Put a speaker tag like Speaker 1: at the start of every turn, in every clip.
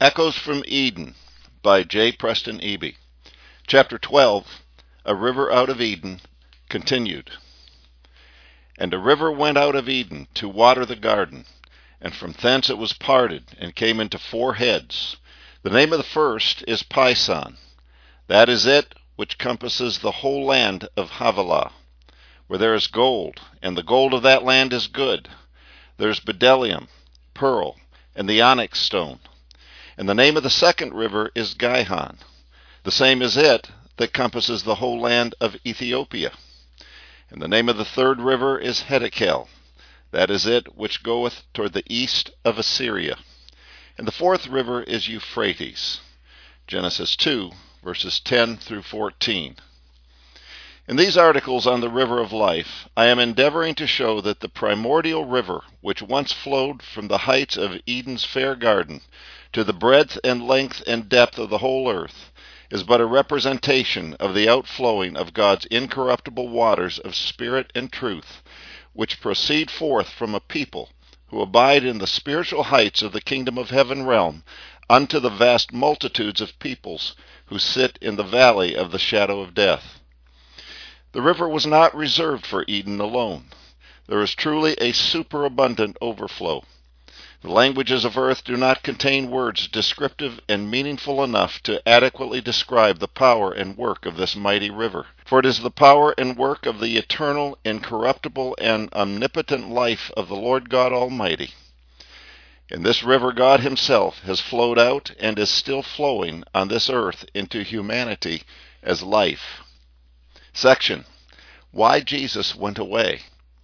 Speaker 1: Echoes from Eden by J. Preston Eby. Chapter 12, A River Out of Eden, continued. And a river went out of Eden to water the garden, and from thence it was parted, and came into four heads. The name of the first is Pison. That is it which compasses the whole land of Havilah, where there is gold, and the gold of that land is good. There is bdellium, pearl, and the onyx stone. And the name of the second river is Gihon. The same is it that compasses the whole land of Ethiopia. And the name of the third river is Hiddekel. That is it which goeth toward the east of Assyria. And the fourth river is Euphrates. Genesis 2, verses 10 through 14. In these articles on the river of life, I am endeavoring to show that the primordial river, which once flowed from the heights of Eden's fair garden to the breadth and length and depth of the whole earth, is but a representation of the outflowing of God's incorruptible waters of spirit and truth, which proceed forth from a people who abide in the spiritual heights of the kingdom of heaven realm, unto the vast multitudes of peoples who sit in the valley of the shadow of death. The river was not reserved for Eden alone. There is truly a superabundant overflow. The languages of earth do not contain words descriptive and meaningful enough to adequately describe the power and work of this mighty river, for it is the power and work of the eternal, incorruptible, and omnipotent life of the Lord God Almighty. In this river God Himself has flowed out and is still flowing on this earth into humanity as life. Section: Why Jesus Went Away.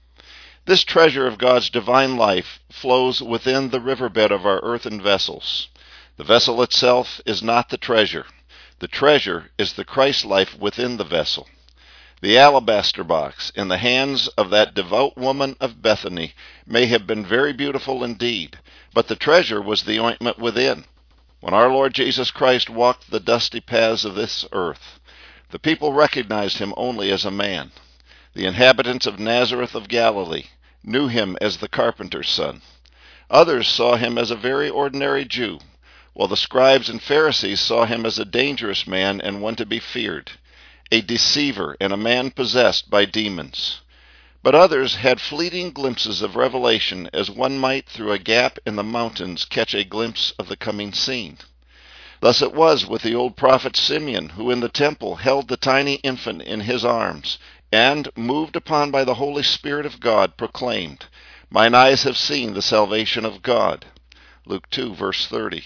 Speaker 1: This treasure of God's divine life flows within the riverbed of our earthen vessels. The vessel itself is not the treasure. The treasure is the Christ life within the vessel. The alabaster box in the hands of that devout woman of Bethany may have been very beautiful indeed, but the treasure was the ointment within. When our Lord Jesus Christ walked the dusty paths of this earth, the people recognized Him only as a man. The inhabitants of Nazareth of Galilee knew Him as the carpenter's son. Others saw Him as a very ordinary Jew, while the scribes and Pharisees saw Him as a dangerous man and one to be feared, a deceiver and a man possessed by demons. But others had fleeting glimpses of revelation, as one might through a gap in the mountains catch a glimpse of the coming scene. Thus it was with the old prophet Simeon, who in the temple held the tiny infant in his arms, and, moved upon by the Holy Spirit of God, proclaimed, "Mine eyes have seen the salvation of God." Luke 2, verse 30.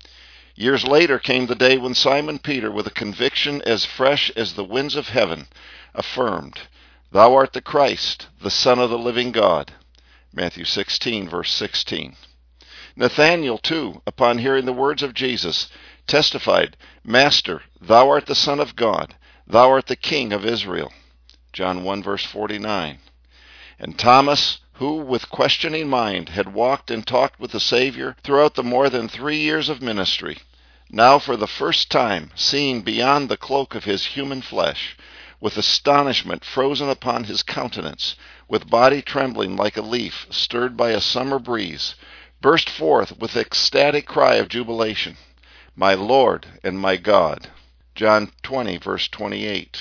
Speaker 1: Years later came the day when Simon Peter, with a conviction as fresh as the winds of heaven, affirmed, "Thou art the Christ, the Son of the living God." Matthew 16, verse 16. Nathanael, too, upon hearing the words of Jesus, testified, "Master, thou art the Son of God, thou art the King of Israel." John 1, verse 49. And Thomas, who with questioning mind had walked and talked with the Savior throughout the more than 3 years of ministry, now for the first time seeing beyond the cloak of his human flesh, with astonishment frozen upon his countenance, with body trembling like a leaf stirred by a summer breeze, burst forth with ecstatic cry of jubilation, "My Lord and my God." John 20, verse 28.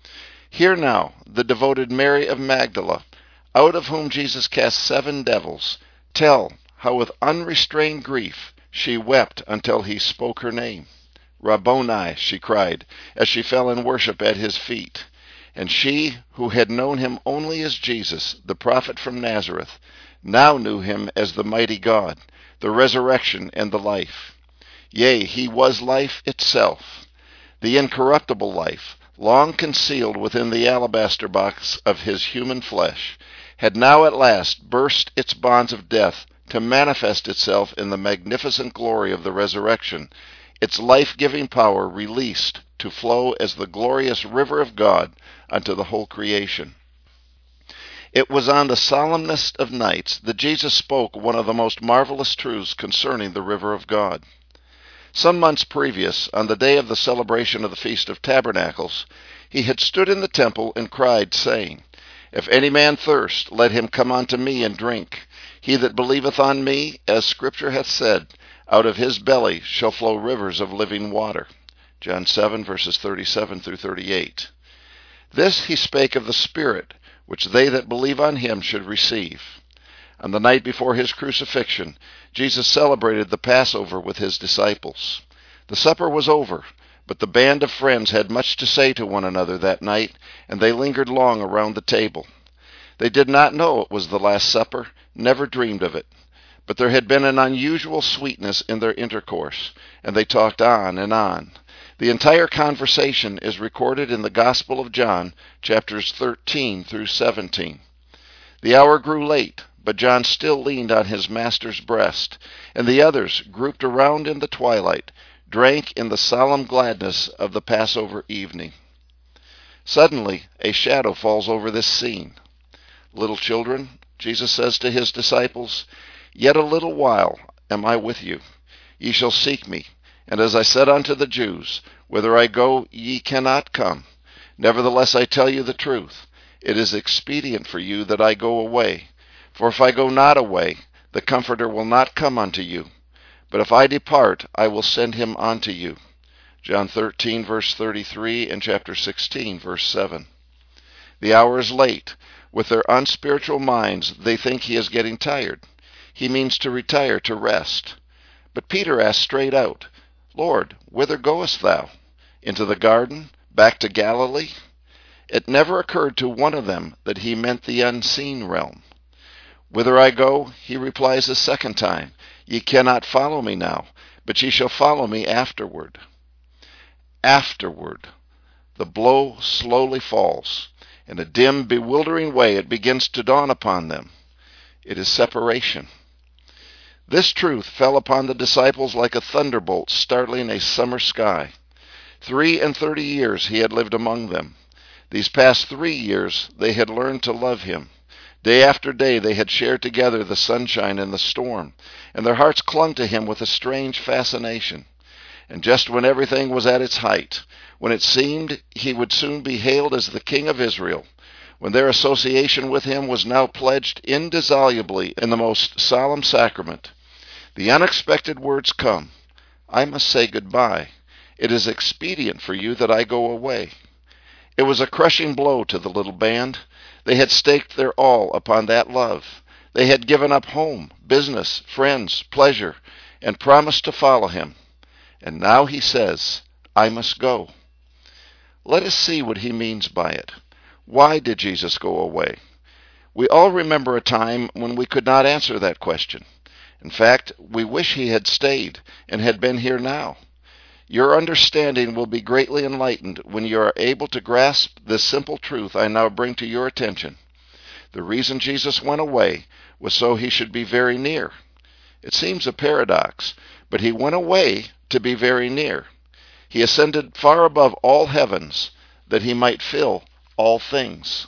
Speaker 1: Hear now the devoted Mary of Magdala, out of whom Jesus cast 7 devils, tell how with unrestrained grief she wept until He spoke her name. "Rabboni," she cried, as she fell in worship at His feet. And she, who had known Him only as Jesus, the prophet from Nazareth, now knew Him as the mighty God, the resurrection and the life. Yea, He was life itself. The incorruptible life, long concealed within the alabaster box of His human flesh, had now at last burst its bonds of death to manifest itself in the magnificent glory of the resurrection, its life-giving power released to flow as the glorious river of God unto the whole creation. It was on the solemnest of nights that Jesus spoke one of the most marvelous truths concerning the river of God. Some months previous, on the day of the celebration of the Feast of Tabernacles, He had stood in the temple and cried, saying, "If any man thirst, let him come unto me and drink. He that believeth on me, as Scripture hath said, Out of his belly shall flow rivers of living water. John 7, verses 37 through 38. This he spake of the Spirit, which they that believe on him should receive. On the night before his crucifixion, Jesus celebrated the Passover with his disciples. The supper was over, but the band of friends had much to say to one another that night, and they lingered long around the table. They did not know it was the Last Supper, never dreamed of it. But there had been an unusual sweetness in their intercourse, and they talked on and on. The entire conversation is recorded in the Gospel of John, chapters 13 through 17. The hour grew late, but John still leaned on his master's breast, and the others, grouped around in the twilight, drank in the solemn gladness of the Passover evening. Suddenly, a shadow falls over this scene. Little children, Jesus says to his disciples, yet a little while am I with you. Ye shall seek me. And as I said unto the Jews, whither I go, ye cannot come. Nevertheless I tell you the truth. It is expedient for you that I go away. For if I go not away, the Comforter will not come unto you. But if I depart, I will send him unto you. John 13, verse 33, and chapter 16, verse 7. The hour is late. With their unspiritual minds, they think he is getting tired. He means to retire, to rest. But Peter asks straight out, Lord, whither goest thou? Into the garden? Back to Galilee? It never occurred to one of them that he meant the unseen realm. Whither I go, he replies a second time, ye cannot follow me now, but ye shall follow me afterward. Afterward. The blow slowly falls. In a dim, bewildering way, it begins to dawn upon them. It is separation. This truth fell upon the disciples like a thunderbolt startling a summer sky. 33 years he had lived among them. These past 3 years they had learned to love him. Day after day they had shared together the sunshine and the storm, and their hearts clung to him with a strange fascination. And just when everything was at its height, when it seemed he would soon be hailed as the King of Israel, when their association with him was now pledged indissolubly in the most solemn sacrament, the unexpected words come, I must say goodbye. It is expedient for you that I go away. It was a crushing blow to the little band. They had staked their all upon that love. They had given up home, business, friends, pleasure, and promised to follow him. And now he says, I must go. Let us see what he means by it. Why did Jesus go away? We all remember a time when we could not answer that question. In fact, we wish he had stayed and had been here now. Your understanding will be greatly enlightened when you are able to grasp this simple truth I now bring to your attention. The reason Jesus went away was so he should be very near. It seems a paradox, but he went away to be very near. He ascended far above all heavens, that he might fill all things.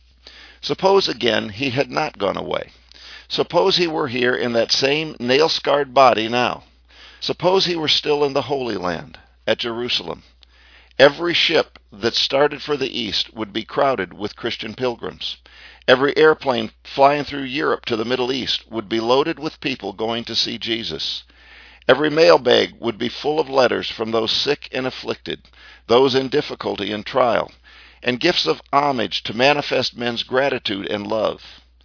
Speaker 1: Suppose again he had not gone away. Suppose he were here in that same nail-scarred body now. Suppose he were still in the Holy Land, at Jerusalem. Every ship that started for the east would be crowded with Christian pilgrims. Every airplane flying through Europe to the Middle East would be loaded with people going to see Jesus. Every mailbag would be full of letters from those sick and afflicted, those in difficulty and trial, and gifts of homage to manifest men's gratitude and love.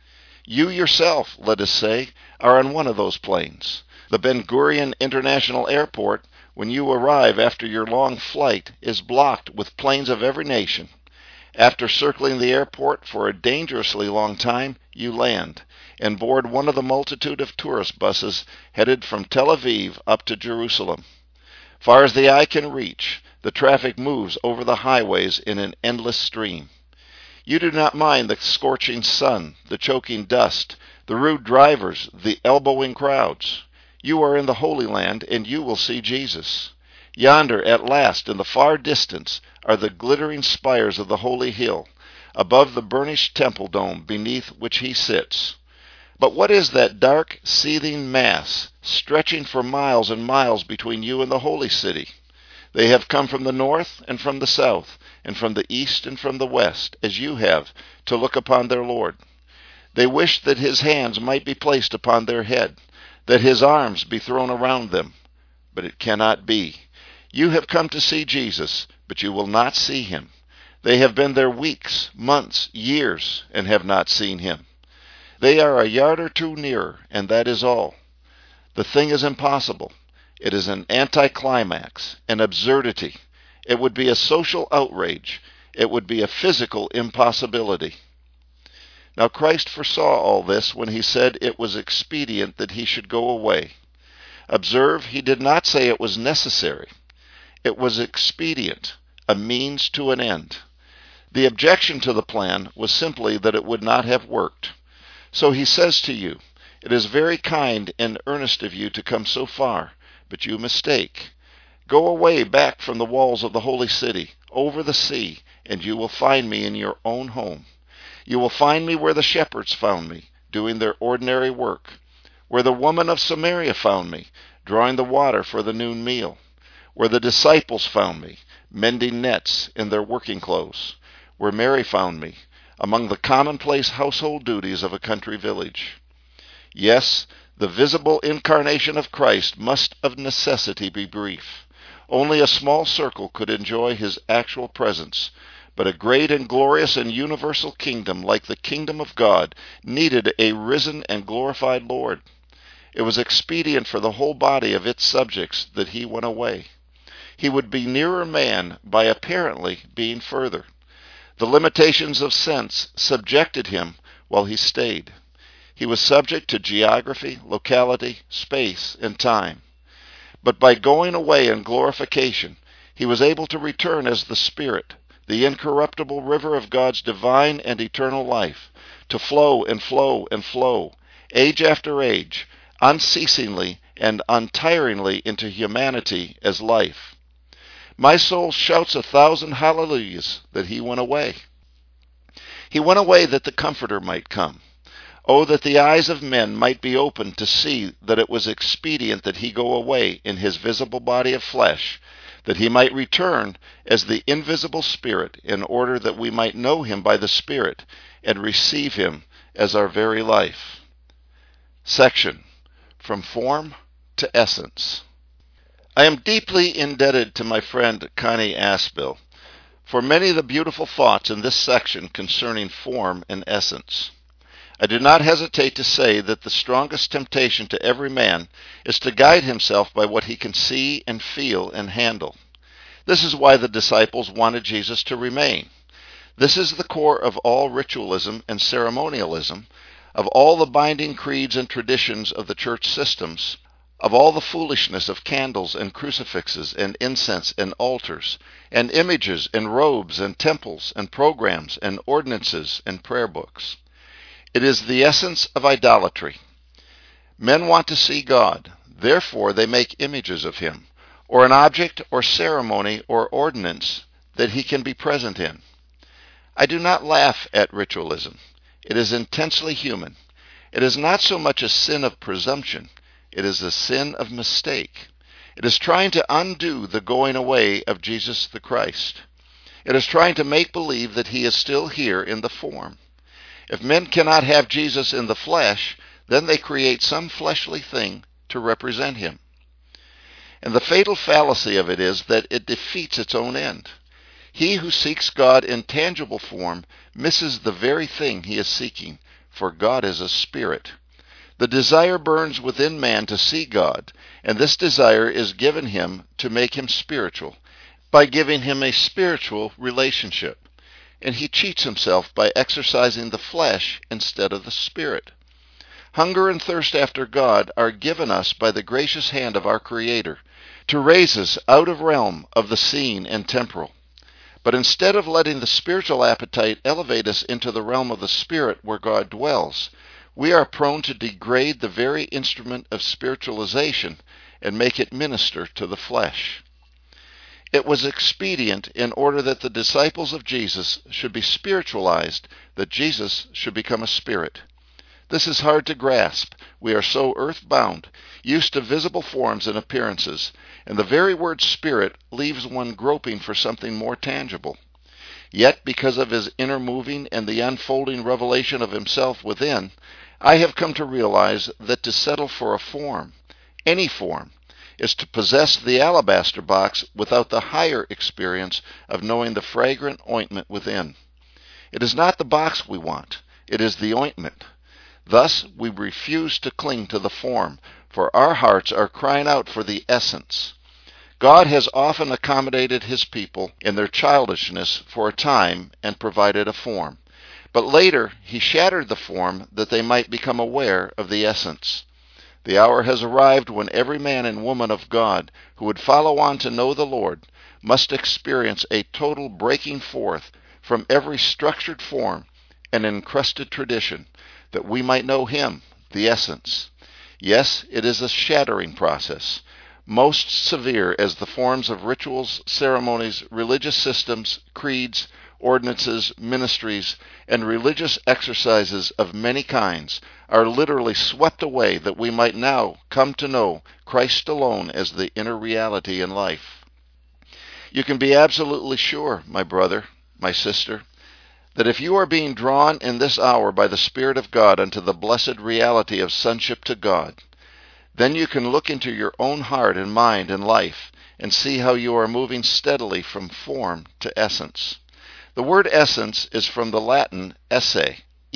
Speaker 1: You yourself, let us say, are on one of those planes. The Ben Gurion International Airport, when you arrive after your long flight, is blocked with planes of every nation. After circling the airport for a dangerously long time, you land and board one of the multitude of tourist buses headed from Tel Aviv up to Jerusalem. Far as the eye can reach, the traffic moves over the highways in an endless stream. You do not mind the scorching sun, the choking dust, the rude drivers, the elbowing crowds. You are in the Holy Land, and you will see Jesus. Yonder, at last, in the far distance, are the glittering spires of the holy hill, above the burnished temple dome beneath which he sits. But what is that dark, seething mass, stretching for miles and miles between you and the holy city? They have come from the north and from the south, and from the east and from the west, as you have, to look upon their Lord. They wish that his hands might be placed upon their head, that his arms be thrown around them. But it cannot be. You have come to see Jesus, but you will not see him. They have been there weeks, months, years, and have not seen him. They are a yard or two nearer, and that is all. The thing is impossible. It is an anticlimax, an absurdity. It would be a social outrage. It would be a physical impossibility. Now Christ foresaw all this when he said it was expedient that he should go away. Observe, he did not say it was necessary. It was expedient, a means to an end. The objection to the plan was simply that it would not have worked. So he says to you, it is very kind and earnest of you to come so far, but you mistake. Go away back from the walls of the holy city, over the sea, and you will find me in your own home. You will find me where the shepherds found me, doing their ordinary work, where the woman of Samaria found me, drawing the water for the noon meal, where the disciples found me, mending nets in their working clothes, where Mary found me, among the commonplace household duties of a country village. Yes, the visible incarnation of Christ must of necessity be brief. Only a small circle could enjoy his actual presence, but a great and glorious and universal kingdom like the kingdom of God needed a risen and glorified Lord. It was expedient for the whole body of its subjects that he went away. He would be nearer man by apparently being further. The limitations of sense subjected him while he stayed. He was subject to geography, locality, space, and time. But by going away in glorification, he was able to return as the Spirit, the incorruptible river of God's divine and eternal life, to flow and flow and flow, age after age, unceasingly and untiringly into humanity as life. My soul shouts 1,000 hallelujahs that he went away. He went away that the Comforter might come. Oh, that the eyes of men might be opened to see that it was expedient that he go away in his visible body of flesh, that he might return as the invisible Spirit, in order that we might know him by the Spirit and receive him as our very life. Section: From Form to Essence. I am deeply indebted to my friend Connie Aspel for many of the beautiful thoughts in this section concerning form and essence. I do not hesitate to say that the strongest temptation to every man is to guide himself by what he can see and feel and handle. This is why the disciples wanted Jesus to remain. This is the core of all ritualism and ceremonialism, of all the binding creeds and traditions of the church systems, of all the foolishness of candles and crucifixes and incense and altars, and images and robes and temples and programs and ordinances and prayer books. It is the essence of idolatry. Men want to see God, therefore they make images of him, or an object or ceremony or ordinance that he can be present in. I do not laugh at ritualism. It is intensely human. It is not so much a sin of presumption. It is a sin of mistake. It is trying to undo the going away of Jesus the Christ. It is trying to make believe that he is still here in the form. If men cannot have Jesus in the flesh, then they create some fleshly thing to represent him. And the fatal fallacy of it is that it defeats its own end. He who seeks God in tangible form misses the very thing he is seeking, for God is a spirit. The desire burns within man to see God, and this desire is given him to make him spiritual, by giving him a spiritual relationship. And he cheats himself by exercising the flesh instead of the spirit. Hunger and thirst after God are given us by the gracious hand of our Creator to raise us out of realm of the seen and temporal. But instead of letting the spiritual appetite elevate us into the realm of the Spirit where God dwells, we are prone to degrade the very instrument of spiritualization and make it minister to the flesh. It was expedient, in order that the disciples of Jesus should be spiritualized, that Jesus should become a spirit. This is hard to grasp. We are so earthbound, used to visible forms and appearances, and the very word spirit leaves one groping for something more tangible. Yet, because of his inner moving and the unfolding revelation of himself within, I have come to realize that to settle for a form, any form, is to possess the alabaster box without the higher experience of knowing the fragrant ointment within. It is not the box we want, it is the ointment. Thus we refuse to cling to the form, for our hearts are crying out for the essence. God has often accommodated his people in their childishness for a time and provided a form. But later he shattered the form that they might become aware of the essence. The hour has arrived when every man and woman of God who would follow on to know the Lord must experience a total breaking forth from every structured form and encrusted tradition, that we might know him, the essence. Yes, it is a shattering process, most severe as the forms of rituals, ceremonies, religious systems, creeds, ordinances, ministries, and religious exercises of many kinds are literally swept away, that we might now come to know Christ alone as the inner reality in life. You can be absolutely sure, my brother, my sister, that if you are being drawn in this hour by the Spirit of God unto the blessed reality of sonship to God, then you can look into your own heart and mind and life and see how you are moving steadily from form to essence. The word essence is from the Latin esse,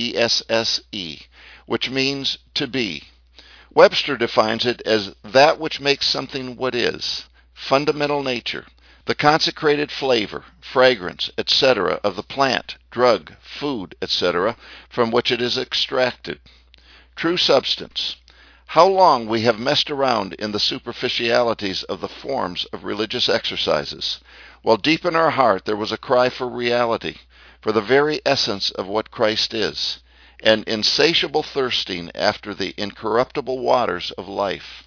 Speaker 1: E-S-S-E, which means to be. Webster defines it as that which makes something what is, fundamental nature, the consecrated flavor, fragrance, etc. of the plant, drug, food, etc., from which it is extracted. True substance. How long we have messed around in the superficialities of the forms of religious exercises, while deep in our heart there was a cry for reality, for the very essence of what Christ is, an insatiable thirsting after the incorruptible waters of life.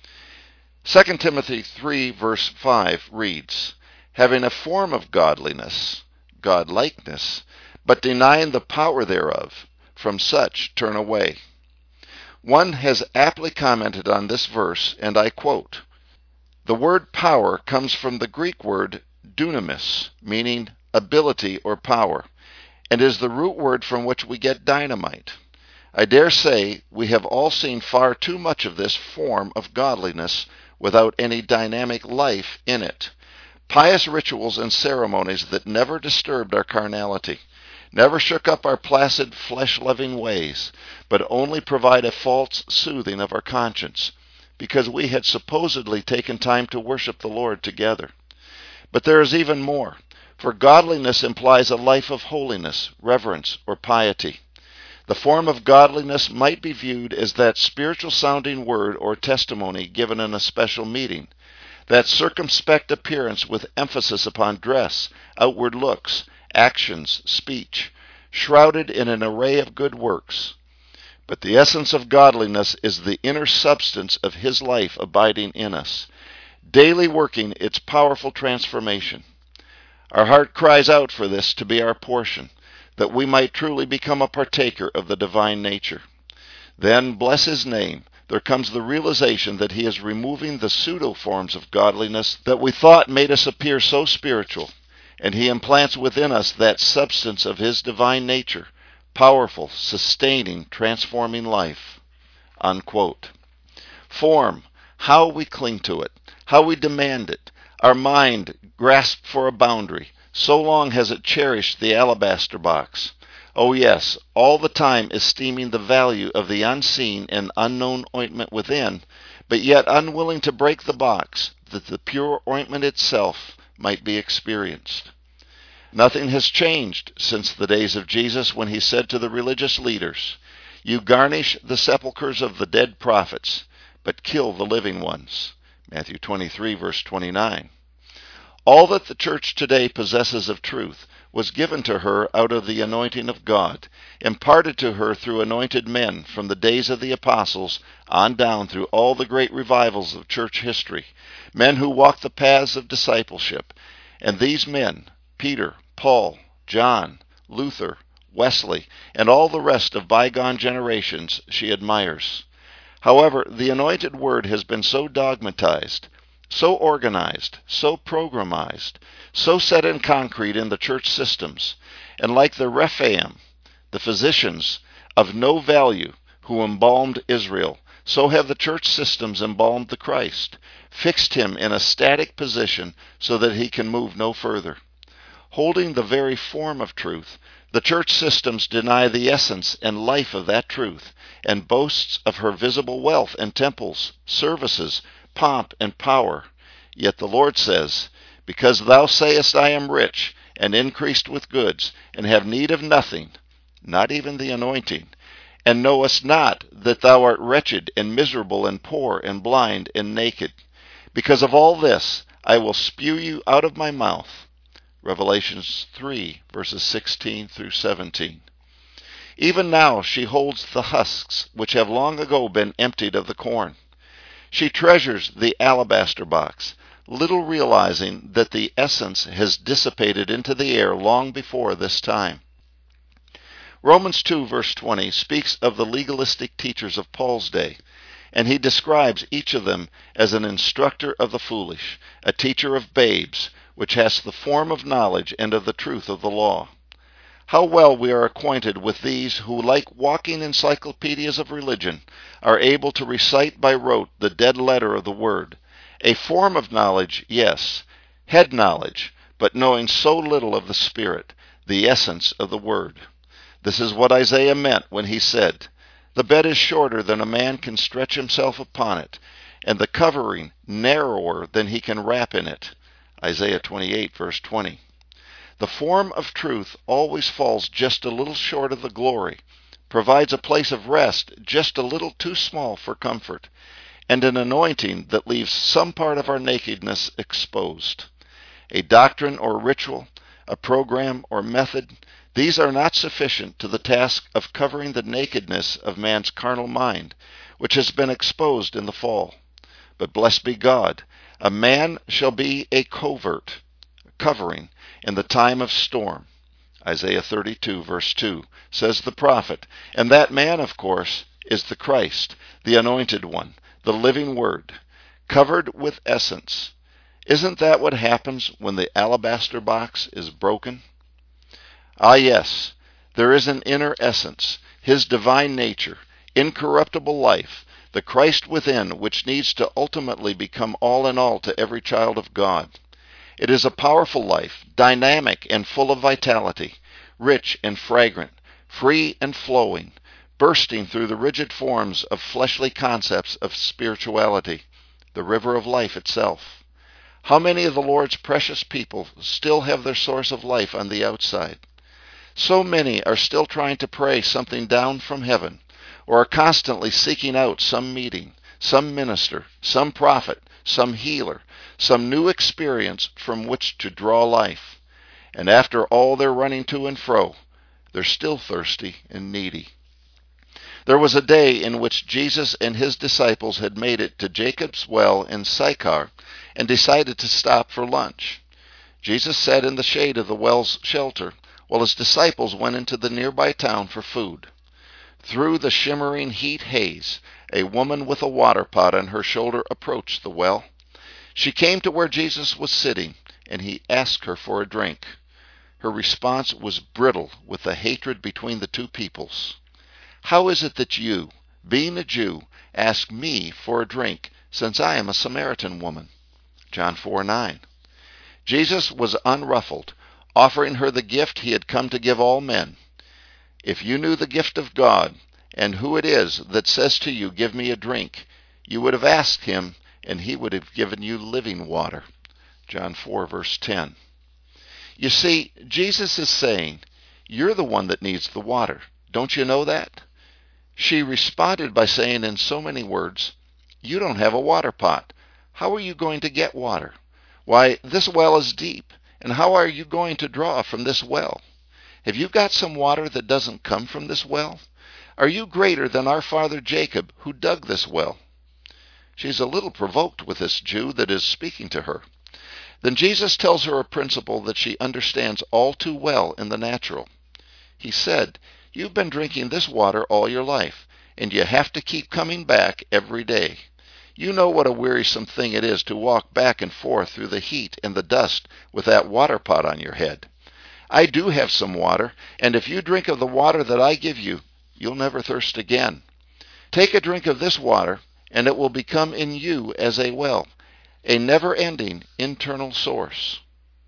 Speaker 1: 2 Timothy 3 verse 5 reads, having a form of godliness, godlikeness, but denying the power thereof, from such turn away. One has aptly commented on this verse, and I quote, the word power comes from the Greek word dunamis, meaning ability or power, and is the root word from which we get dynamite. I dare say we have all seen far too much of this form of godliness without any dynamic life in it. Pious rituals and ceremonies that never disturbed our carnality, never shook up our placid flesh-loving ways, but only provide a false soothing of our conscience, because we had supposedly taken time to worship the Lord together. But there is even more, for godliness implies a life of holiness, reverence, or piety. The form of godliness might be viewed as that spiritual-sounding word or testimony given in a special meeting, that circumspect appearance with emphasis upon dress, outward looks, actions, speech, shrouded in an array of good works. But the essence of godliness is the inner substance of his life abiding in us, daily working its powerful transformation. Our heart cries out for this to be our portion, that we might truly become a partaker of the divine nature. Then, bless his name, there comes the realization that he is removing the pseudo-forms of godliness that we thought made us appear so spiritual, and he implants within us that substance of his divine nature, powerful, sustaining, transforming life. Unquote. Form, how we cling to it, how we demand it. Our mind grasped for a boundary. So long has it cherished the alabaster box. Oh yes, all the time esteeming the value of the unseen and unknown ointment within, but yet unwilling to break the box, that the pure ointment itself might be experienced. Nothing has changed since the days of Jesus, when he said to the religious leaders, you garnish the sepulchres of the dead prophets, but kill the living ones. Matthew 23 verse 29. All that the church today possesses of truth was given to her out of the anointing of God, imparted to her through anointed men from the days of the apostles on down through all the great revivals of church history, men who walked the paths of discipleship. And these men, Peter, Paul, John, Luther, Wesley, and all the rest of bygone generations, she admires. However, the anointed word has been so dogmatized, so organized, so programized, so set in concrete in the church systems, and like the Rephaim, the physicians of no value, who embalmed Israel, so have the church systems embalmed the Christ, fixed him in a static position so that he can move no further. Holding the very form of truth, the church systems deny the essence and life of that truth, and boasts of her visible wealth and temples, services, pomp, and power. Yet the Lord says, "Because thou sayest, I am rich, and increased with goods, and have need of nothing, not even the anointing, and knowest not that thou art wretched, and miserable, and poor, and blind, and naked. Because of all this, I will spew you out of my mouth." Revelations 3, verses 16 through 17. Even now she holds the husks which have long ago been emptied of the corn. She treasures the alabaster box, little realizing that the essence has dissipated into the air long before this time. Romans 2, verse 20 speaks of the legalistic teachers of Paul's day, and he describes each of them as an instructor of the foolish, a teacher of babes, which has the form of knowledge and of the truth of the law. How well we are acquainted with these who, like walking encyclopedias of religion, are able to recite by rote the dead letter of the Word. A form of knowledge, yes, head knowledge, but knowing so little of the Spirit, the essence of the Word. This is what Isaiah meant when he said, "The bed is shorter than a man can stretch himself upon it, and the covering narrower than he can wrap in it." Isaiah 28, verse 20. The form of truth always falls just a little short of the glory, provides a place of rest just a little too small for comfort, and an anointing that leaves some part of our nakedness exposed. A doctrine or ritual, a program or method, these are not sufficient to the task of covering the nakedness of man's carnal mind, which has been exposed in the fall. But blessed be God, a man shall be a covering, in the time of storm. Isaiah 32, verse 2, says the prophet, and that man, of course, is the Christ, the anointed one, the living Word, covered with essence. Isn't that what happens when the alabaster box is broken? Ah, yes, there is an inner essence, his divine nature, incorruptible life, the Christ within, which needs to ultimately become all in all to every child of God. It is a powerful life, dynamic and full of vitality, rich and fragrant, free and flowing, bursting through the rigid forms of fleshly concepts of spirituality, the river of life itself. How many of the Lord's precious people still have their source of life on the outside? So many are still trying to pray something down from heaven, or are constantly seeking out some meeting, some minister, some prophet, some healer, some new experience from which to draw life. And after all their running to and fro, they're still thirsty and needy. There was a day in which Jesus and his disciples had made it to Jacob's well in Sychar and decided to stop for lunch. Jesus sat in the shade of the well's shelter, while his disciples went into the nearby town for food. Through the shimmering heat haze, a woman with a water pot on her shoulder approached the well. She came to where Jesus was sitting, and he asked her for a drink. Her response was brittle with the hatred between the two peoples. "How is it that you, being a Jew, ask me for a drink, since I am a Samaritan woman?" John 4:9. Jesus was unruffled, offering her the gift he had come to give all men. If you knew the gift of God, and who it is that says to you, "Give me a drink," you would have asked him, and he would have given you living water. John 4, verse 10. You see, Jesus is saying, you're the one that needs the water. Don't you know that? She responded by saying in so many words, "You don't have a water pot. How are you going to get water? Why, this well is deep, and how are you going to draw from this well? Have you got some water that doesn't come from this well? Are you greater than our father Jacob, who dug this well?" She's a little provoked with this Jew that is speaking to her. Then Jesus tells her a principle that she understands all too well in the natural. He said, "You've been drinking this water all your life, and you have to keep coming back every day. You know what a wearisome thing it is to walk back and forth through the heat and the dust with that water pot on your head. I do have some water, and if you drink of the water that I give you, you'll never thirst again. Take a drink of this water, and it will become in you as a well, a never-ending internal source.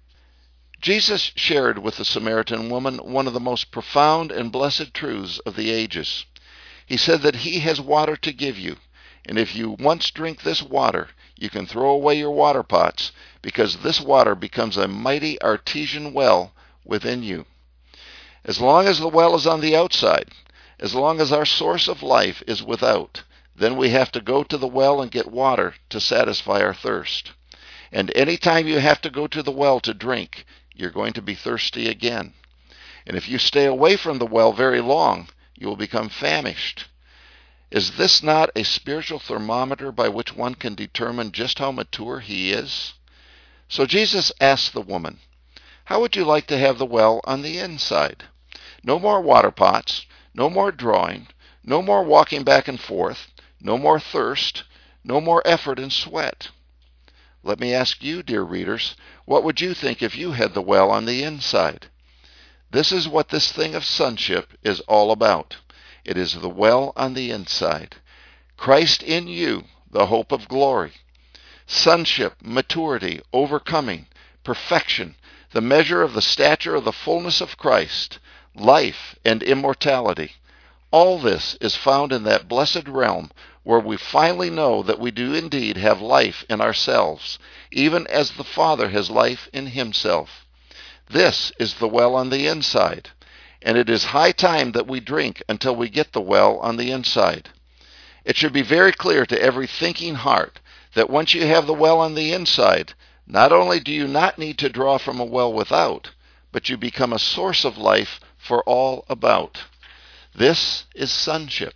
Speaker 1: Jesus shared with the Samaritan woman one of the most profound and blessed truths of the ages. He said that he has water to give you, and if you once drink this water, you can throw away your water pots, because this water becomes a mighty artesian well within you. As long as the well is on the outside, as long as our source of life is without, then we have to go to the well and get water to satisfy our thirst. And any time you have to go to the well to drink, you're going to be thirsty again. And if you stay away from the well very long, you will become famished. Is this not a spiritual thermometer by which one can determine just how mature he is? So Jesus asked the woman, how would you like to have the well on the inside? No more water pots, no more drawing, no more walking back and forth, no more thirst, no more effort and sweat. Let me ask you, dear readers, what would you think if you had the well on the inside? This is what this thing of sonship is all about. It is the well on the inside. Christ in you, the hope of glory. Sonship, maturity, overcoming, perfection, the measure of the stature of the fullness of Christ, life and immortality. All this is found in that blessed realm where we finally know that we do indeed have life in ourselves, even as the Father has life in himself. This is the well on the inside, and it is high time that we drink until we get the well on the inside. It should be very clear to every thinking heart that once you have the well on the inside, not only do you not need to draw from a well without, but you become a source of life for all about. This is sonship.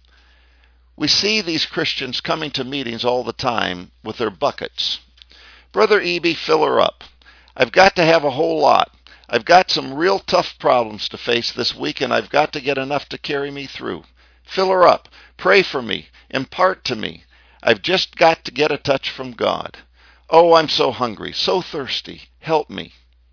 Speaker 1: We see these Christians coming to meetings all the time with their buckets. Brother Eby, fill her up. I've got to have a whole lot. I've got some real tough problems to face this week, and I've got to get enough to carry me through. Fill her up. Pray for me. Impart to me. I've just got to get a touch from God. Oh, I'm so hungry, so thirsty. Help me.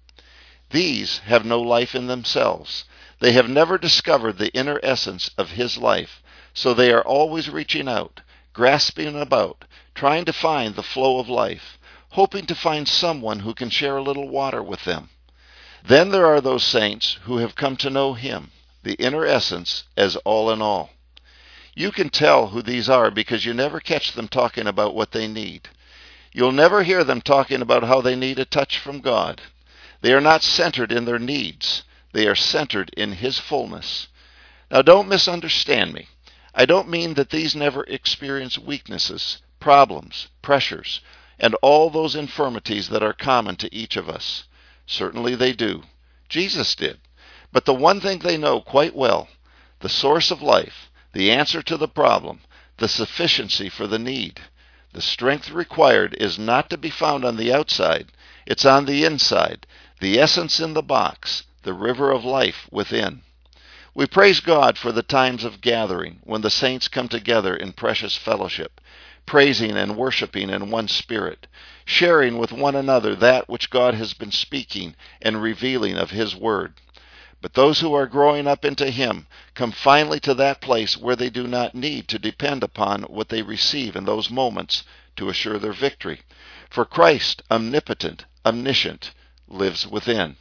Speaker 1: These have no life in themselves. They have never discovered the inner essence of his life, so they are always reaching out, grasping about, trying to find the flow of life, hoping to find someone who can share a little water with them. Then there are those saints who have come to know him, the inner essence, as all in all. You can tell who these are because you never catch them talking about what they need. You'll never hear them talking about how they need a touch from God. They are not centered in their needs. They are centered in his fullness. Now don't misunderstand me. I don't mean that these never experience weaknesses, problems, pressures, and all those infirmities that are common to each of us. Certainly they do. Jesus did. But the one thing they know quite well, the source of life, the answer to the problem, the sufficiency for the need, the strength required is not to be found on the outside. It's on the inside, the essence in the box, the river of life within. We praise God for the times of gathering when the saints come together in precious fellowship, praising and worshiping in one spirit, sharing with one another that which God has been speaking and revealing of his word. But those who are growing up into him come finally to that place where they do not need to depend upon what they receive in those moments to assure their victory. For Christ, omnipotent, omniscient, lives within.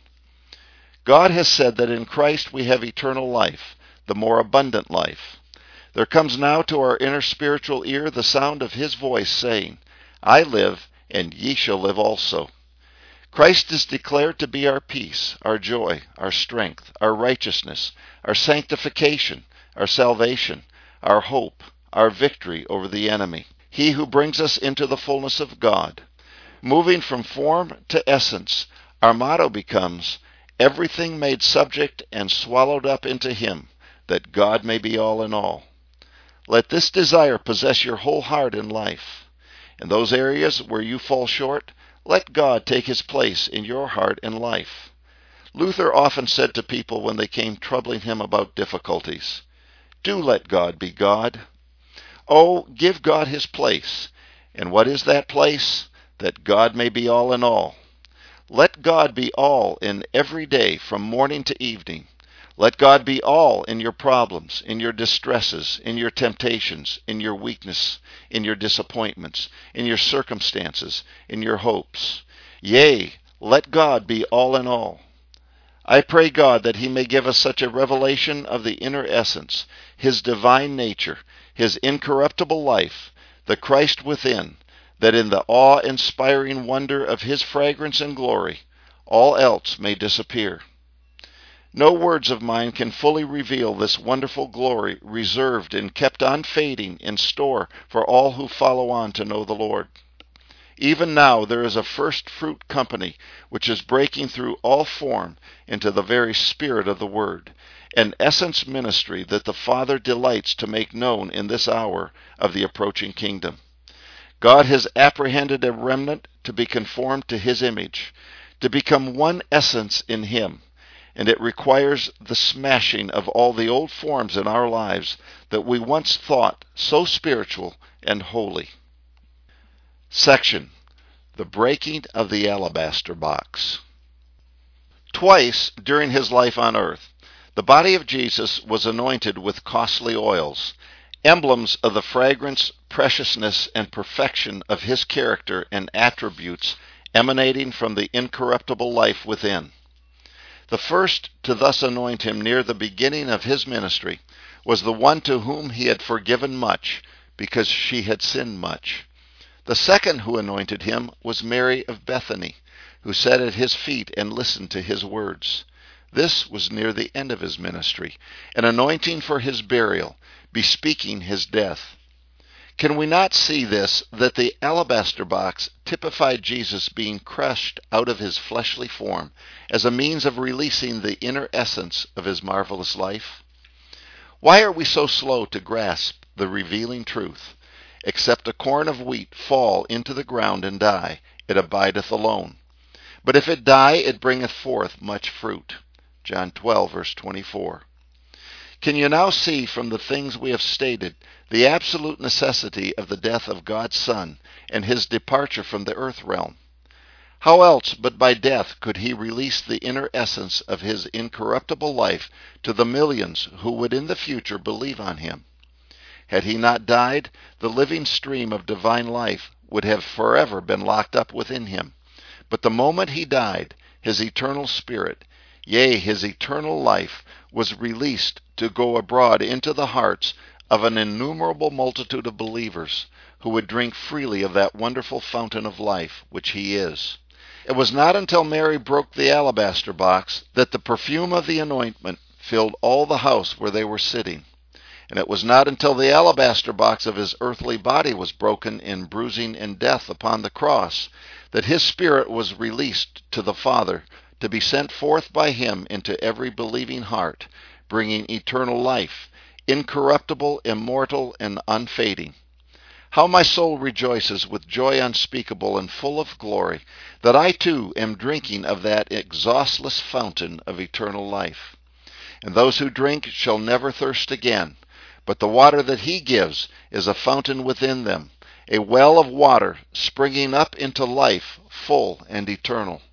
Speaker 1: God has said that in Christ we have eternal life, the more abundant life. There comes now to our inner spiritual ear the sound of his voice saying, I live, and ye shall live also. Christ is declared to be our peace, our joy, our strength, our righteousness, our sanctification, our salvation, our hope, our victory over the enemy. He who brings us into the fullness of God. Moving from form to essence, our motto becomes, everything made subject and swallowed up into him, that God may be all in all. Let this desire possess your whole heart in life. In those areas where you fall short, let God take his place in your heart and life. Luther often said to people when they came troubling him about difficulties, do let God be God. Oh, give God his place. And what is that place? That God may be all in all. Let God be all in every day from morning to evening. Let God be all in your problems, in your distresses, in your temptations, in your weakness, in your disappointments, in your circumstances, in your hopes. Yea, let God be all in all. I pray God that He may give us such a revelation of the inner essence, His divine nature, His incorruptible life, the Christ within, that in the awe-inspiring wonder of His fragrance and glory, all else may disappear. No words of mine can fully reveal this wonderful glory reserved and kept unfading in store for all who follow on to know the Lord. Even now there is a first fruit company which is breaking through all form into the very spirit of the Word, an essence ministry that the Father delights to make known in this hour of the approaching kingdom. God has apprehended a remnant to be conformed to His image, to become one essence in Him, and it requires the smashing of all the old forms in our lives that we once thought so spiritual and holy. Section: The Breaking of the Alabaster Box. Twice during His life on earth, the body of Jesus was anointed with costly oils, emblems of the fragrance, preciousness, and perfection of His character and attributes emanating from the incorruptible life within. The first to thus anoint Him near the beginning of His ministry was the one to whom He had forgiven much, because she had sinned much. The second who anointed Him was Mary of Bethany, who sat at His feet and listened to His words. This was near the end of His ministry, an anointing for His burial, bespeaking His death. Can we not see this, that the alabaster box typified Jesus being crushed out of His fleshly form as a means of releasing the inner essence of His marvelous life? Why are we so slow to grasp the revealing truth? Except a corn of wheat fall into the ground and die, it abideth alone. But if it die, it bringeth forth much fruit. John 12, verse 24. Can you now see from the things we have stated the absolute necessity of the death of God's Son and His departure from the earth realm? How else but by death could He release the inner essence of His incorruptible life to the millions who would in the future believe on Him? Had He not died, the living stream of divine life would have forever been locked up within Him. But the moment He died, His eternal spirit, yea, His eternal life, was released to go abroad into the hearts of an innumerable multitude of believers who would drink freely of that wonderful fountain of life which He is. It was not until Mary broke the alabaster box that the perfume of the anointment filled all the house where they were sitting. And it was not until the alabaster box of His earthly body was broken in bruising and death upon the cross that His Spirit was released to the Father to be sent forth by Him into every believing heart, bringing eternal life, incorruptible, immortal, and unfading. How my soul rejoices with joy unspeakable and full of glory, that I too am drinking of that exhaustless fountain of eternal life. And those who drink shall never thirst again, but the water that He gives is a fountain within them, a well of water springing up into life full and eternal.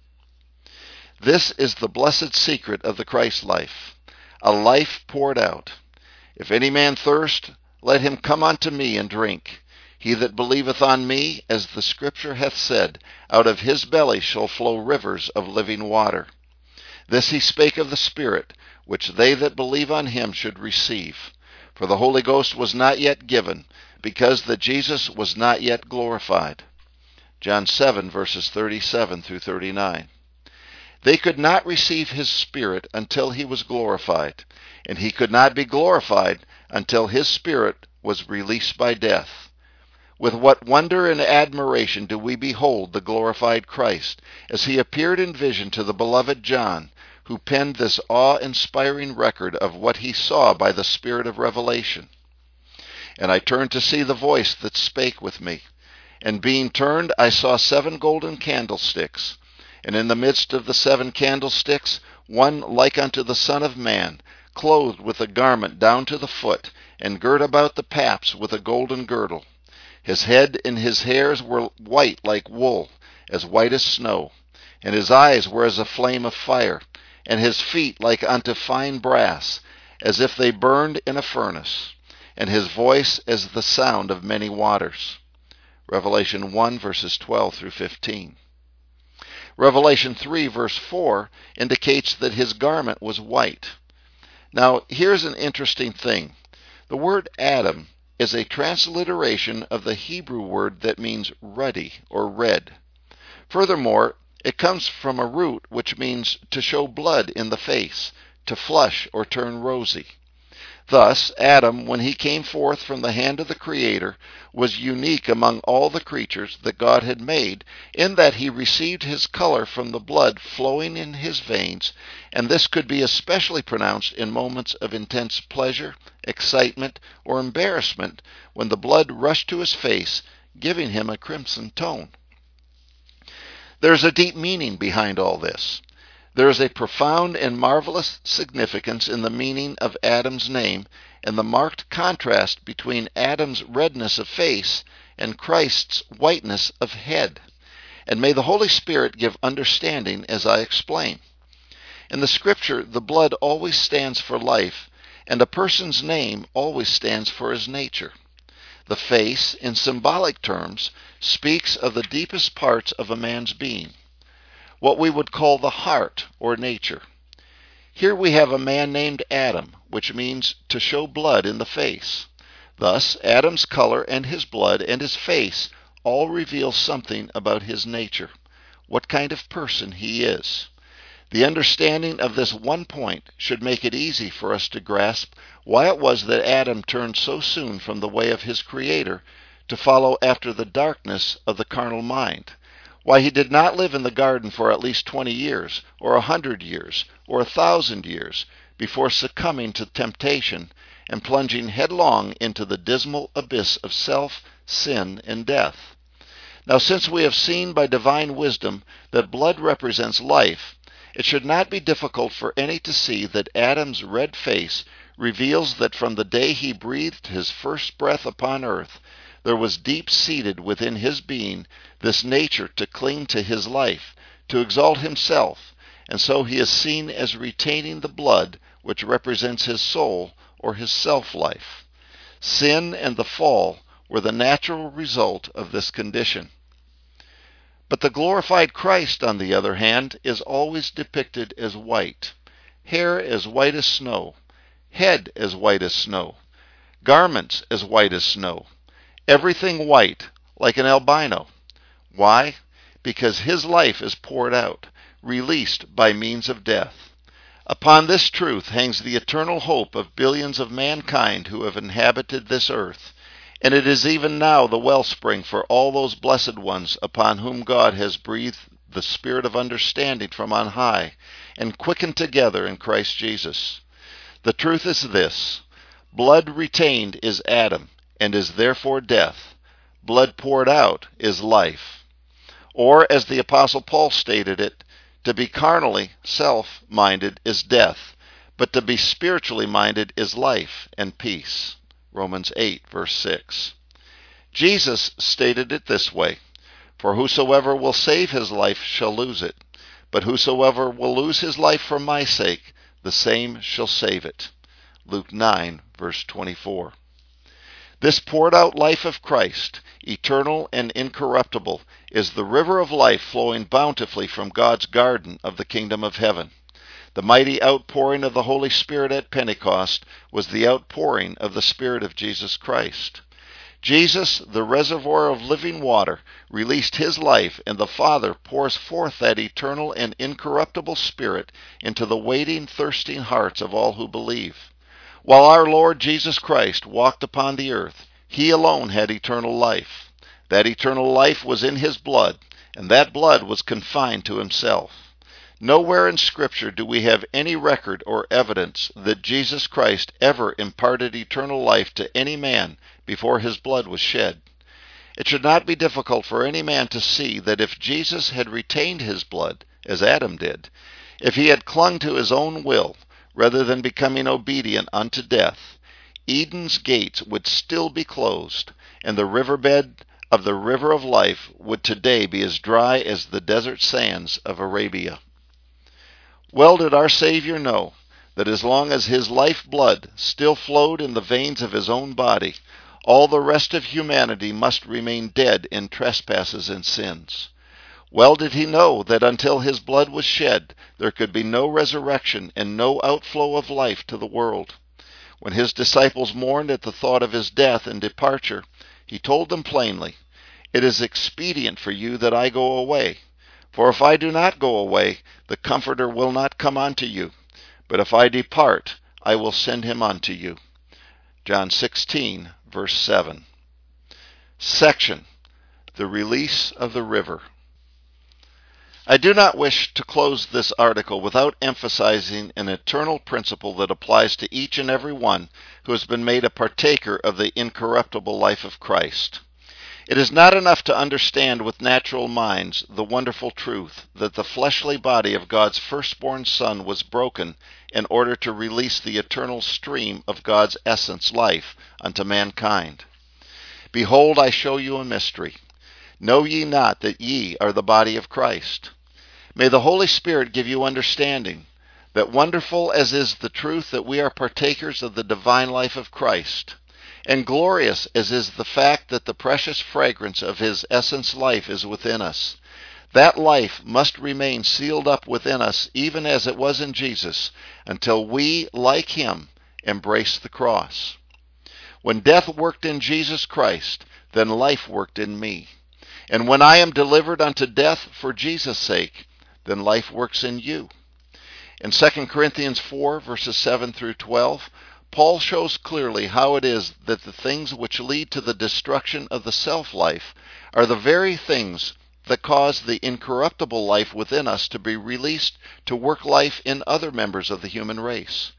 Speaker 1: This is the blessed secret of the Christ life, a life poured out. If any man thirst, let him come unto me and drink. He that believeth on me, as the Scripture hath said, out of his belly shall flow rivers of living water. This He spake of the Spirit, which they that believe on Him should receive. For the Holy Ghost was not yet given, because that Jesus was not yet glorified. John 7, verses 37 through 39. They could not receive His Spirit until He was glorified, and He could not be glorified until His Spirit was released by death. With what wonder and admiration do we behold the glorified Christ, as He appeared in vision to the beloved John, who penned this awe-inspiring record of what he saw by the Spirit of revelation. And I turned to see the voice that spake with me. And being turned, I saw 7 golden candlesticks. And in the midst of the 7 candlesticks, one like unto the Son of Man, clothed with a garment down to the foot, and girt about the paps with a golden girdle. His head and his hairs were white like wool, as white as snow. And his eyes were as a flame of fire, and his feet like unto fine brass, as if they burned in a furnace, and his voice as the sound of many waters. Revelation 1, verses 12 through 15. Revelation 3, verse 4 indicates that his garment was white. Now, here's an interesting thing. The word Adam is a transliteration of the Hebrew word that means ruddy or red. Furthermore, it comes from a root which means to show blood in the face, to flush or turn rosy. Thus, Adam, when he came forth from the hand of the Creator, was unique among all the creatures that God had made, in that he received his color from the blood flowing in his veins, and this could be especially pronounced in moments of intense pleasure, excitement, or embarrassment, when the blood rushed to his face, giving him a crimson tone. There's a deep meaning behind all this. There is a profound and marvelous significance in the meaning of Adam's name and the marked contrast between Adam's redness of face and Christ's whiteness of head. And may the Holy Spirit give understanding as I explain. In the Scripture, the blood always stands for life, and a person's name always stands for his nature. The face, in symbolic terms, speaks of the deepest parts of a man's being, what we would call the heart or nature. Here we have a man named Adam, which means to show blood in the face. Thus, Adam's color and his blood and his face all reveal something about his nature, what kind of person he is. The understanding of this one point should make it easy for us to grasp why it was that Adam turned so soon from the way of his Creator to follow after the darkness of the carnal mind. Why he did not live in the garden for at least 20 years, or 100 years, or 1,000 years, before succumbing to temptation and plunging headlong into the dismal abyss of self, sin, and death. Now, since we have seen by divine wisdom that blood represents life, it should not be difficult for any to see that Adam's red face reveals that from the day he breathed his first breath upon earth, there was deep-seated within his being this nature to cling to his life, to exalt himself, and so he is seen as retaining the blood which represents his soul or his self-life. Sin and the fall were the natural result of this condition. But the glorified Christ, on the other hand, is always depicted as white, hair as white as snow, head as white as snow, garments as white as snow, everything white, like an albino. Why? Because his life is poured out, released by means of death. Upon this truth hangs the eternal hope of billions of mankind who have inhabited this earth, and it is even now the wellspring for all those blessed ones upon whom God has breathed the spirit of understanding from on high, and quickened together in Christ Jesus. The truth is this: blood retained is Adam, and is therefore death. Blood poured out is life. Or, as the Apostle Paul stated it, to be carnally, self-minded is death, but to be spiritually minded is life and peace. Romans 8, verse 6. Jesus stated it this way: For whosoever will save his life shall lose it, but whosoever will lose his life for my sake, the same shall save it. Luke 9, verse 24. This poured out life of Christ, eternal and incorruptible, is the river of life flowing bountifully from God's garden of the kingdom of heaven. The mighty outpouring of the Holy Spirit at Pentecost was the outpouring of the Spirit of Jesus Christ. Jesus, the reservoir of living water, released his life, and the Father pours forth that eternal and incorruptible Spirit into the waiting, thirsting hearts of all who believe. While our Lord Jesus Christ walked upon the earth, he alone had eternal life. That eternal life was in his blood, and that blood was confined to himself. Nowhere in Scripture do we have any record or evidence that Jesus Christ ever imparted eternal life to any man before his blood was shed. It should not be difficult for any man to see that if Jesus had retained his blood, as Adam did, if he had clung to his own will, rather than becoming obedient unto death, Eden's gates would still be closed, and the riverbed of the river of life would today be as dry as the desert sands of Arabia. Well did our Savior know that as long as his life-blood still flowed in the veins of his own body, all the rest of humanity must remain dead in trespasses and sins. Well did he know that until his blood was shed, there could be no resurrection and no outflow of life to the world. When his disciples mourned at the thought of his death and departure, he told them plainly, "It is expedient for you that I go away. For if I do not go away, the Comforter will not come unto you. But if I depart, I will send him unto you." John 16, verse 7. Section: The Release of the River. I do not wish to close this article without emphasizing an eternal principle that applies to each and every one who has been made a partaker of the incorruptible life of Christ. It is not enough to understand with natural minds the wonderful truth that the fleshly body of God's firstborn Son was broken in order to release the eternal stream of God's essence, life, unto mankind. "Behold, I show you a mystery. Know ye not that ye are the body of Christ?" May the Holy Spirit give you understanding, that wonderful as is the truth that we are partakers of the divine life of Christ, and glorious as is the fact that the precious fragrance of his essence life is within us, that life must remain sealed up within us even as it was in Jesus, until we, like him, embrace the cross. When death worked in Jesus Christ, then life worked in me. And when I am delivered unto death for Jesus' sake, then life works in you. In 2 Corinthians 4, verses 7 through 12, Paul shows clearly how it is that the things which lead to the destruction of the self-life are the very things that cause the incorruptible life within us to be released to work life in other members of the human race.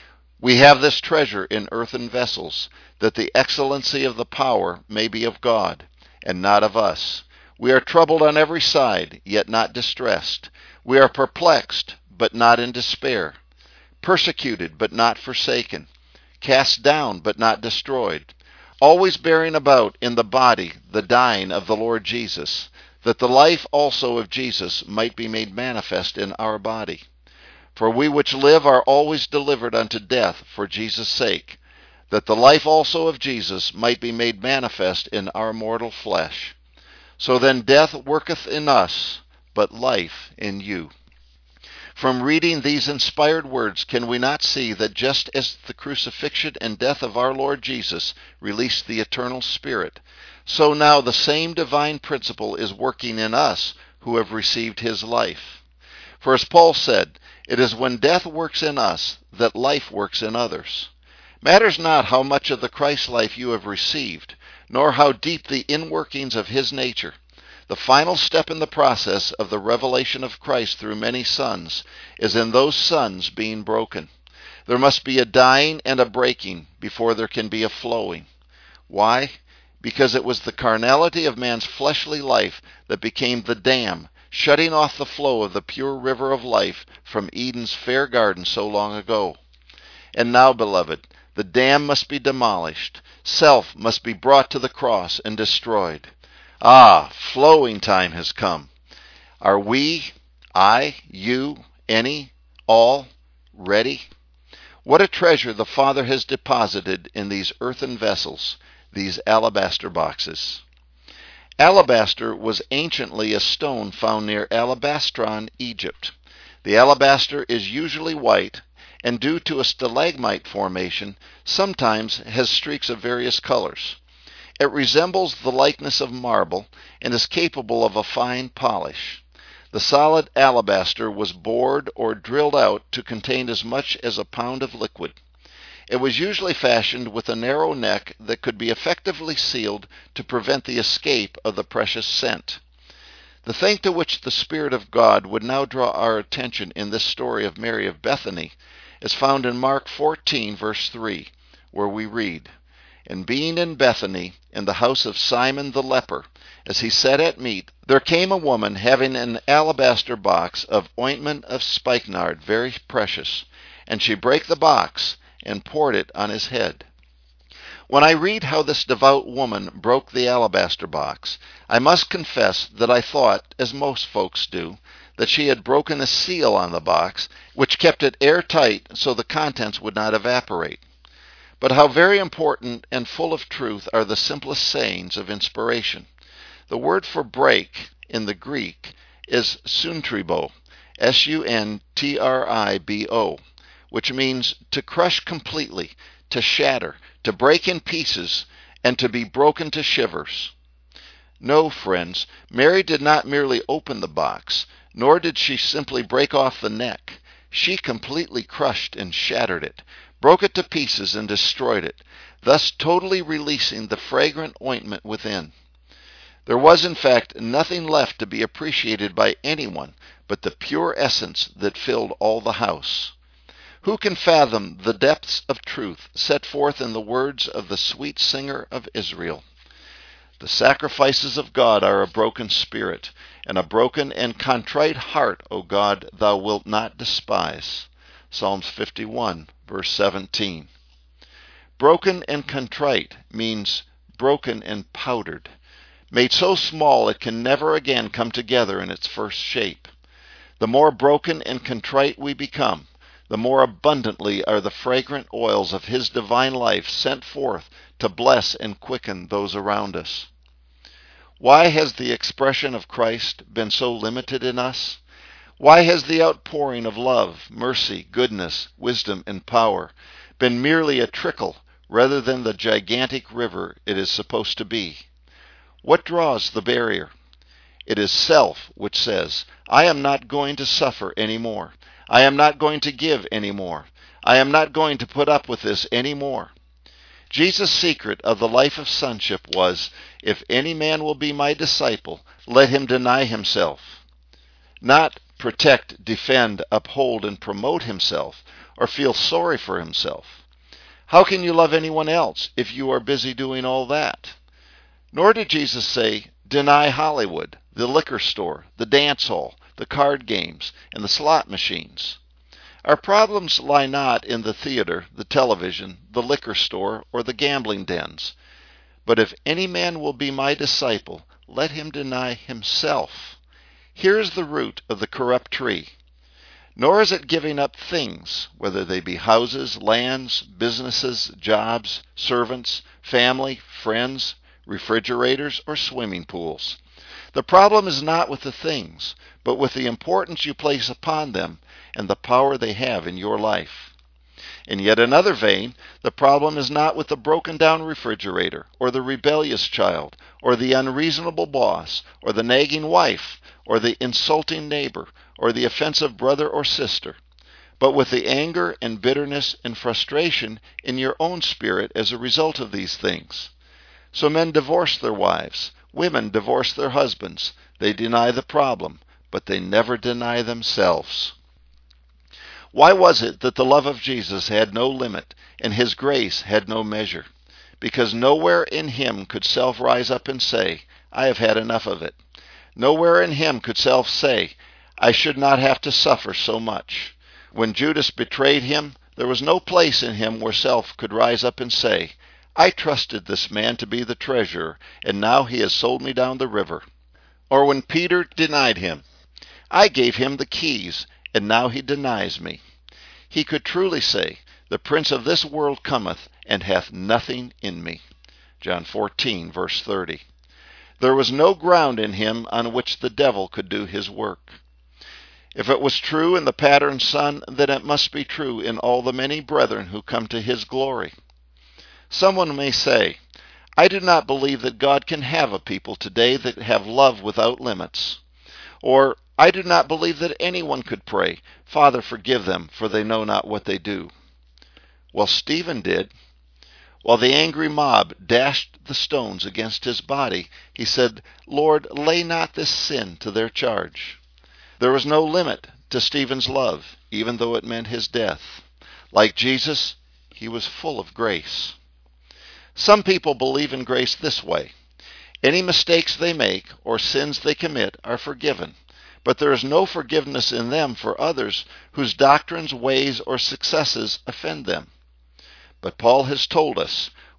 Speaker 1: We have this treasure in earthen vessels, that the excellency of the power may be of God, and not of us. We are troubled on every side, yet not distressed. We are perplexed, but not in despair. Persecuted, but not forsaken. Cast down, but not destroyed. Always bearing about in the body the dying of the Lord Jesus, that the life also of Jesus might be made manifest in our body. For we which live are always delivered unto death for Jesus' sake, that the life also of Jesus might be made manifest in our mortal flesh. So then death worketh in us, but life in you. From reading these inspired words, can we not see that just as the crucifixion and death of our Lord Jesus released the eternal Spirit, so now the same divine principle is working in us who have received his life? For as Paul said, it is when death works in us that life works in others. Matters not how much of the Christ life you have received, nor how deep the inworkings of his nature. The final step in the process of the revelation of Christ through many sons is in those sons being broken. There must be a dying and a breaking before there can be a flowing. Why? Because it was the carnality of man's fleshly life that became the dam, shutting off the flow of the pure river of life from Eden's fair garden so long ago. And now, beloved, the dam must be demolished. Self must be brought to the cross and destroyed. Ah, flowing time has come. Are we, I, you, any, all, ready? What a treasure the Father has deposited in these earthen vessels, these alabaster boxes. Alabaster was anciently a stone found near Alabastron, Egypt. The alabaster is usually white, and due to a stalagmite formation, sometimes has streaks of various colors. It resembles the likeness of marble and is capable of a fine polish. The solid alabaster was bored or drilled out to contain as much as a pound of liquid. It was usually fashioned with a narrow neck that could be effectively sealed to prevent the escape of the precious scent. The thing to which the Spirit of God would now draw our attention in this story of Mary of Bethany is found in Mark 14, verse 3, where we read, "And being in Bethany, in the house of Simon the leper, as he sat at meat, there came a woman having an alabaster box of ointment of spikenard, very precious, and she brake the box, and poured it on his head." When I read how this devout woman broke the alabaster box, I must confess that I thought, as most folks do, that she had broken a seal on the box, which kept it airtight so the contents would not evaporate. But how very important and full of truth are the simplest sayings of inspiration. The word for break in the Greek is suntribo, suntribo, which means to crush completely, to shatter, to break in pieces, and to be broken to shivers. No, friends, Mary did not merely open the box, nor did she simply break off the neck. She completely crushed and shattered it, broke it to pieces and destroyed it, thus totally releasing the fragrant ointment within. There was, in fact, nothing left to be appreciated by anyone but the pure essence that filled all the house. Who can fathom the depths of truth set forth in the words of the sweet singer of Israel? The sacrifices of God are a broken spirit, and a broken and contrite heart, O God, thou wilt not despise. Psalms 51, verse 17. Broken and contrite means broken and powdered, made so small it can never again come together in its first shape. The more broken and contrite we become, the more abundantly are the fragrant oils of His divine life sent forth to bless and quicken those around us. Why has the expression of Christ been so limited in us? Why has the outpouring of love, mercy, goodness, wisdom, and power been merely a trickle rather than the gigantic river it is supposed to be? What draws the barrier? It is self which says, I am not going to suffer any more. I am not going to give any more. I am not going to put up with this any more. Jesus' secret of the life of sonship was, if any man will be my disciple, let him deny himself. Not protect, defend, uphold, and promote himself, or feel sorry for himself. How can you love anyone else if you are busy doing all that? Nor did Jesus say, deny Hollywood, the liquor store, the dance hall, the card games, and the slot machines. Our problems lie not in the theater, the television, the liquor store, or the gambling dens. But if any man will be my disciple, let him deny himself. Here is the root of the corrupt tree. Nor is it giving up things, whether they be houses, lands, businesses, jobs, servants, family, friends, refrigerators, or swimming pools. The problem is not with the things, but with the importance you place upon them and the power they have in your life. In yet another vein, the problem is not with the broken-down refrigerator, or the rebellious child, or the unreasonable boss, or the nagging wife, or the insulting neighbor, or the offensive brother or sister, but with the anger and bitterness and frustration in your own spirit as a result of these things. So men divorce their wives, women divorce their husbands. They deny the problem, but they never deny themselves. Why was it that the love of Jesus had no limit and His grace had no measure? Because nowhere in Him could self rise up and say, I have had enough of it. Nowhere in Him could self say, I should not have to suffer so much. When Judas betrayed Him, there was no place in him where self could rise up and say, I trusted this man to be the treasurer, and now he has sold me down the river. Or when Peter denied Him, I gave him the keys, and now he denies me. He could truly say, the prince of this world cometh, and hath nothing in me. John 14, verse 30. There was no ground in him on which the devil could do his work. If it was true in the patterned son, then it must be true in all the many brethren who come to His glory. Someone may say, I do not believe that God can have a people today that have love without limits. Or, I do not believe that anyone could pray, Father, forgive them, for they know not what they do. Well, Stephen did. While the angry mob dashed the stones against his body, he said, Lord, lay not this sin to their charge. There was no limit to Stephen's love, even though it meant his death. Like Jesus, he was full of grace. Some people believe in grace this way. Any mistakes they make or sins they commit are forgiven, but there is no forgiveness in them for others whose doctrines, ways, or successes offend them. But Paul has told us,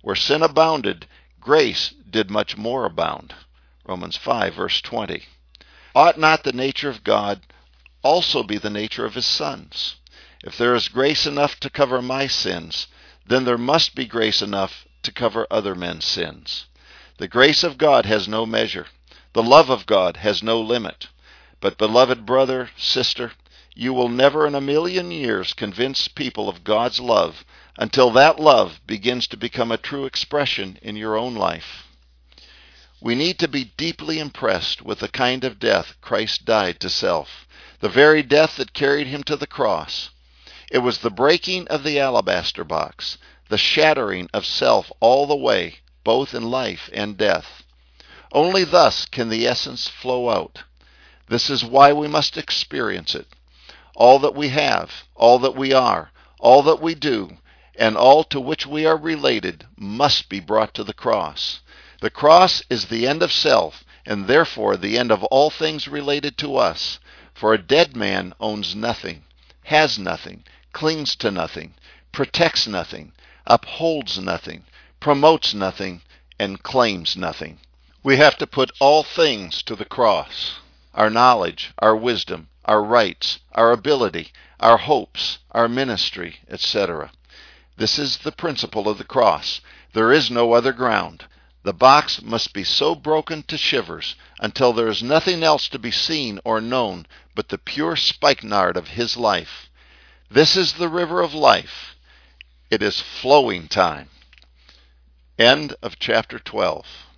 Speaker 1: Where sin abounded, grace did much more abound. Romans 5, verse 20. Ought not the nature of God also be the nature of his sons? If there is grace enough to cover my sins, then there must be grace enough to cover other men's sins. The grace of God has no measure. The love of God has no limit. But, beloved brother, sister, you will never in a million years convince people of God's love until that love begins to become a true expression in your own life. We need to be deeply impressed with the kind of death Christ died to self, the very death that carried him to the cross. It was the breaking of the alabaster box, the shattering of self all the way, both in life and death. Only thus can the essence flow out. This is why we must experience it. All that we have, all that we are, all that we do, and all to which we are related must be brought to the cross. The cross is the end of self, and therefore the end of all things related to us. For a dead man owns nothing, has nothing, clings to nothing, protects nothing, upholds nothing, promotes nothing, and claims nothing. We have to put all things to the cross. Our knowledge, our wisdom, our rights, our ability, our hopes, our ministry, etc. This is the principle of the cross. There is no other ground. The box must be so broken to shivers until there is nothing else to be seen or known but the pure spikenard of his life. This is the river of life. It is flowing time. End of chapter 12.